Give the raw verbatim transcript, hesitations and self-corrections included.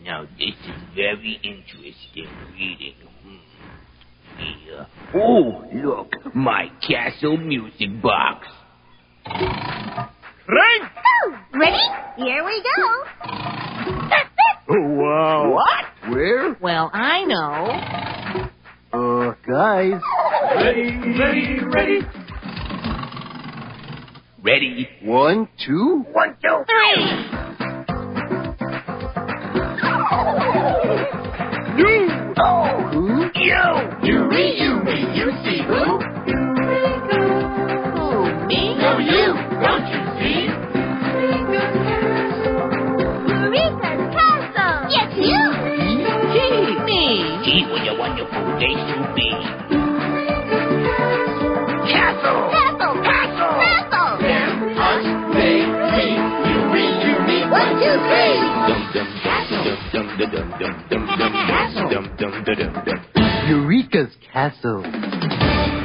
Now, this is very interesting reading. Hmm. Yeah. Oh, look, my castle music box. Frank! Oh, ready? Here we go. Oh, wow. What? Where? Well, I know. Uh, guys. Ready, ready, ready. Ready. One, two. One, two, three. You! Oh, Who? you. You, me, you, me, you see who? Who, me? No, you, don't you see? Eureka's Castle. Yes, you. Me. Gee, what a wonderful day to be. Castle. Castle. Castle. Castle. Them, us, they, we, you, we, you, me, One, two, three. Dum dum dum dum dum dum dum dum dum dum dum dum dum. Eureka's Castle.